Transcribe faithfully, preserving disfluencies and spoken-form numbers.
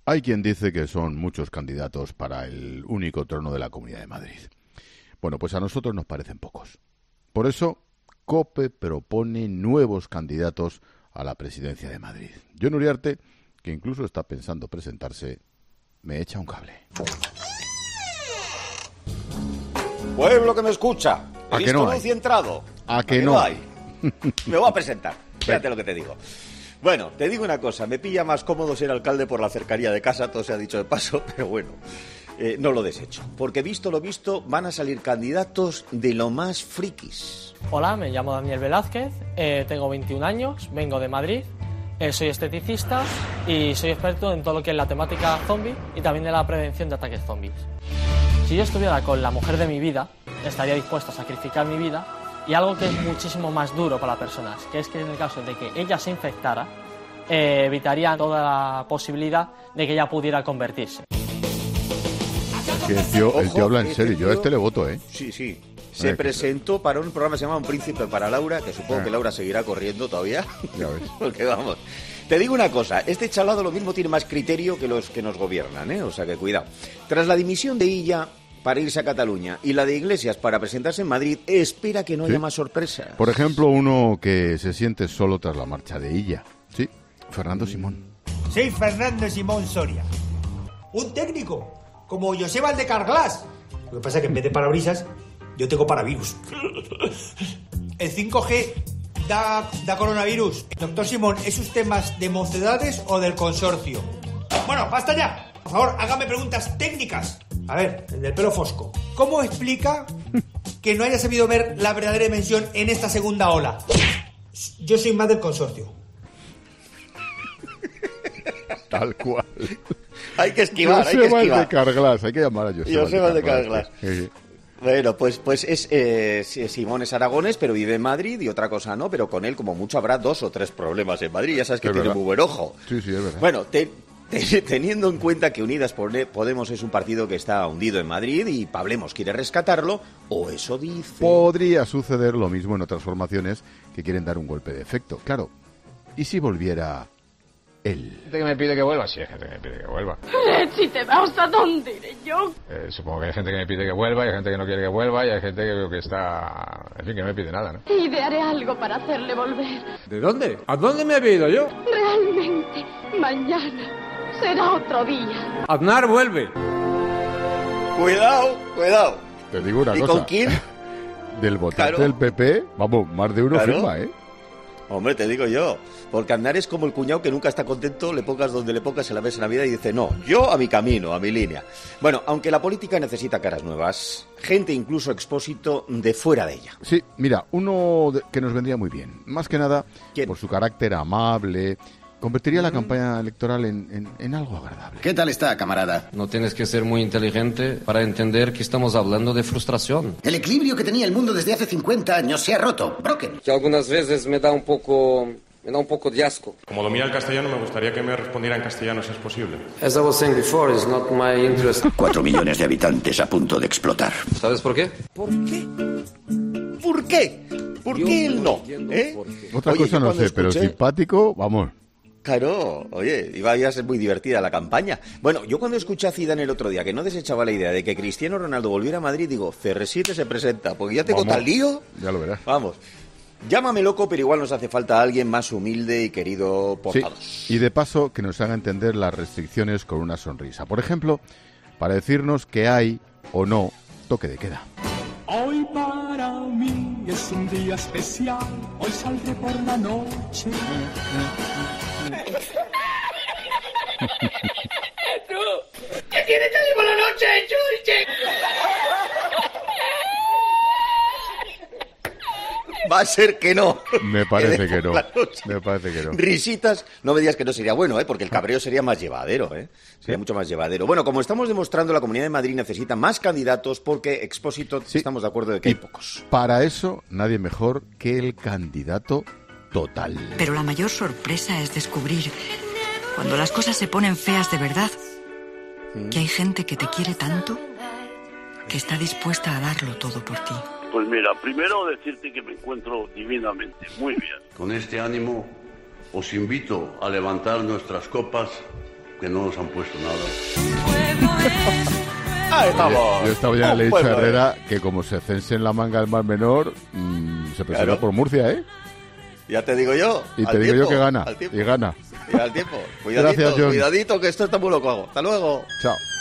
Hay quien dice que son muchos candidatos para el único trono de la Comunidad de Madrid. Bueno, pues a nosotros nos parecen pocos. Por eso, COPE propone nuevos candidatos a la presidencia de Madrid. Jon Uriarte, que incluso está pensando presentarse, me echa un cable. Pueblo que me escucha, ¿A que no hay? luz y entrado. ¿A que no hay? Me voy a presentar, fíjate lo que te digo. Bueno, te digo una cosa, me pilla más cómodo ser alcalde por la cercanía de casa, todo se ha dicho de paso, pero bueno, eh, no lo desecho. Porque visto lo visto, van a salir candidatos de lo más frikis. Hola, me llamo Daniel Velázquez, eh, tengo veintiún años, vengo de Madrid, eh, soy esteticista y soy experto en todo lo que es la temática zombie y también de la prevención de ataques zombies. Si yo estuviera con la mujer de mi vida, estaría dispuesto a sacrificar mi vida. Y algo que es muchísimo más duro para las personas, que es que en el caso de que ella se infectara, eh, evitaría toda la posibilidad de que ella pudiera convertirse. Que el tío, el tío habla en serio, yo a este le voto, ¿eh? Sí, sí. Se presentó para un programa que se llama Un Príncipe para Laura, que supongo que Laura seguirá corriendo todavía. Ya ves. Porque vamos. Te digo una cosa, este chalado lo mismo tiene más criterio que los que nos gobiernan, ¿eh? O sea que cuidado. Tras la dimisión de Illa para irse a Cataluña y la de Iglesias para presentarse en Madrid, espera que no ¿Sí? haya más sorpresas. Por ejemplo, uno que se siente solo tras la marcha de Illa. Sí, Fernando Simón. Soy Fernando Simón Soria. Un técnico, como José Valdecarglas. Lo que pasa es que en vez de parabrisas, yo tengo paravirus. El cinco G da, da coronavirus. Doctor Simón, ¿es usted más de Mocedades o del consorcio? Bueno, basta ya. Por favor, hágame preguntas técnicas. A ver, el del pelo fosco. ¿Cómo explica que no haya sabido ver la verdadera dimensión en esta segunda ola? Yo soy más del consorcio. Tal cual. Hay que esquivar, José hay que esquivar. Valdecarglas, hay que llamar a José, José Valdecarglas. Valdecarglas. Bueno, pues, pues es eh, Simón es aragonés, pero vive en Madrid y otra cosa no, pero con él como mucho habrá dos o tres problemas en Madrid, ya sabes que Es tiene verdad. muy buen ojo. Sí, sí, es verdad. Bueno, te, te, teniendo en cuenta que Unidas Podemos es un partido que está hundido en Madrid y Pablemos quiere rescatarlo, o eso dice... Podría suceder lo mismo en otras formaciones que quieren dar un golpe de efecto. Claro, ¿y si volviera él? ¿Hay gente que me pide que vuelva? Sí, hay gente que me pide que vuelva. Si te vas, ¿a dónde iré yo? Eh, supongo que hay gente que me pide que vuelva, y hay gente que no quiere que vuelva, y hay gente que, que está... En fin, que no me pide nada, ¿no? Idearé algo para hacerle volver. ¿De dónde? ¿A dónde me he ido yo? Realmente, mañana será otro día. Aznar vuelve. Cuidado, cuidado. Te digo una ¿Y cosa. con quién? Del votante Claro. del P P, vamos, más de uno Claro. firma, ¿eh? Hombre, te digo yo, porque Aznar es como el cuñado que nunca está contento, le pongas donde le pongas en la mesa de Navidad y dice, no, yo a mi camino, a mi línea. Bueno, aunque la política necesita caras nuevas, gente incluso Expósito de fuera de ella. Sí, mira, uno de- que nos vendría muy bien, más que nada ¿Quién? por su carácter amable, convertiría la campaña electoral en, en- en algo agradable. ¿Qué tal está, camarada? No tienes que ser muy inteligente para entender que estamos hablando de frustración. El equilibrio que tenía el mundo desde hace cincuenta años se ha roto. Broken. Que algunas veces me da un poco, me da un poco de asco. Como domina el castellano, me gustaría que me respondiera en castellano si es posible. As I was saying before, it's not my interest. Cuatro millones de habitantes a punto de explotar. ¿Sabes por qué? ¿Por qué? ¿Por qué? ¿Por qué él no? ¿Eh? Otra Oye, cosa yo no cuando sé, pero escuché- simpático, vamos. Claro, oye, iba a ser muy divertida la campaña. Bueno, yo cuando escuché a Zidane el otro día que no desechaba la idea de que Cristiano Ronaldo volviera a Madrid, digo, C R siete se presenta, porque ya tengo Vamos. tal lío. Ya lo verás. Vamos, llámame loco, pero igual nos hace falta alguien más humilde y querido por Sí, todos. y de paso que nos haga entender las restricciones con una sonrisa. Por ejemplo, para decirnos que hay o no toque de queda. Hoy para mí es un día especial, hoy saldré por la noche. ¿Tú? ¿Qué tienes que hacer por la noche, Churche? Va a ser que no. Me parece de que no. por la noche. Me parece que no. Risitas, no me digas que no sería bueno, ¿eh? Porque el cabreo sería más llevadero, ¿eh? Sería mucho más llevadero. Bueno, como estamos demostrando, la Comunidad de Madrid necesita más candidatos porque Expósito Sí. estamos de acuerdo de que Y hay pocos. Para eso, nadie mejor que el candidato total. Pero la mayor sorpresa es descubrir, cuando las cosas se ponen feas de verdad, que hay gente que te quiere tanto que está dispuesta a darlo todo por ti. Pues mira, primero decirte que me encuentro divinamente, muy bien. Con este ánimo os invito a levantar nuestras copas que no nos han puesto nada. Ahí estamos. Yo, yo esta mañana Un le he dicho a pueblo, Herrera que como se cense en la manga del Mar Menor, mmm, se presenta Claro. por Murcia, ¿eh? Ya te digo yo. Y al te digo tiempo, yo que gana. al tiempo. Y gana. Y al tiempo. Cuidadito, Gracias, John. cuidadito, que esto está muy loco. Hasta luego. Chao.